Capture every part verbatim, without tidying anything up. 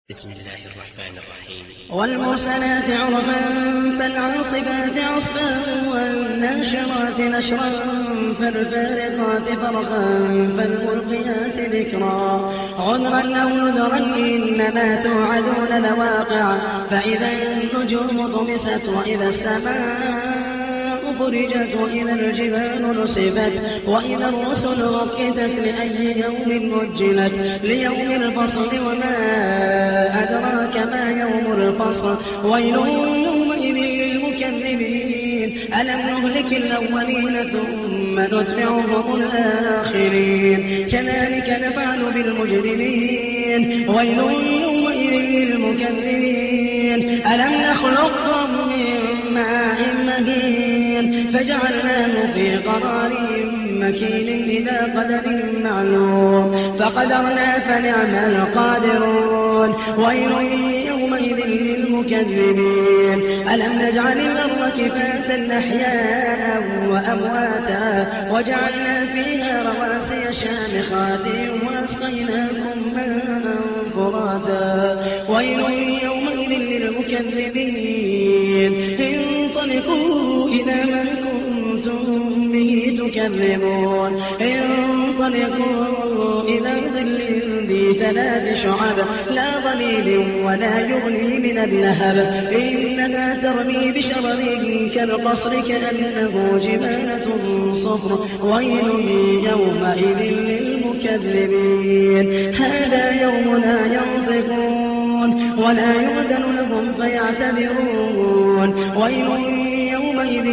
بسم الله الرحمن الرحيم. والمرسلات عرفا فالعاصفات عصفا والناشرات نشرا فالفارقات فرقا فالملقيات ذكرا عذرا أو نذرا إنما توعدون لواقع فإذا النجوم طمست وإذا السماء فرجت وإذا الجبال نصبت وإذا الرسل وقتت لأي يوم مجلت ليوم الفصل وما أدراك ما يوم الفصل ويل يومئذ للمكذبين ألم نهلك الأولين ثم نتبعهم الآخرين كذلك نفعل بالمجرمين ويل يومئذ للمكذبين ألم نخلقكم من ماء مهين فجعلناه في قرار مكين إلى قدر معلوم فقدرنا فنعم القادرون ويل يومئذ للمكذبين ألم نجعل الأرض كفاتا أحياء وأمواتا وجعلنا فيها رواسي شامخات وأسقيناكم ماء فراتا ويل يومئذ للمكذبين انطلقوا إلى ما كنتم به تكذبون انطلقوا إلى ظل ذي ثلاث شعب لا ظليل ولا يغني من اللهب إنها ترمي بشرر كالقصر كأنه جبالة صفر ويل يومئذ للمكذبين هذا يوم لا ينطقون ولا يؤذن لهم فيعتذرون ويل يومئذ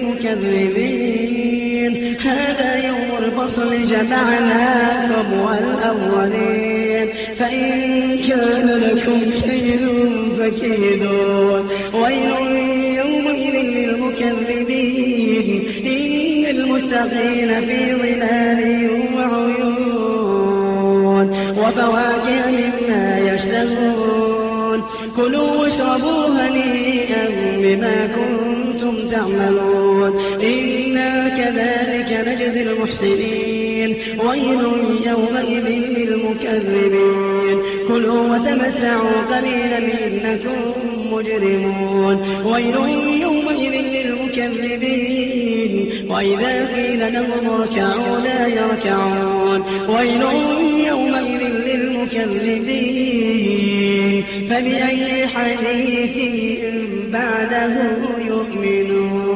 للمكذبين هذا يوم الفصل جمعناكم والأولين فإن كان لكم كيد فكيدون ويل يومئذ للمكذبين إن المتقين في ظلال وعيون وفواكه مما يشتهون كلوا واشربوا هنيئا بما كنتم تعملون إنا كذلك نجزي المحسنين ويل يومئذ للمكذبين كلوا وتمتعوا قليلا إنكم مجرمون ويل يومئذ للمكذبين وإذا قيل لهم اركعوا لا يركعون ويل يومئذ للمكذبين فبأي حديث بعده يؤمنون.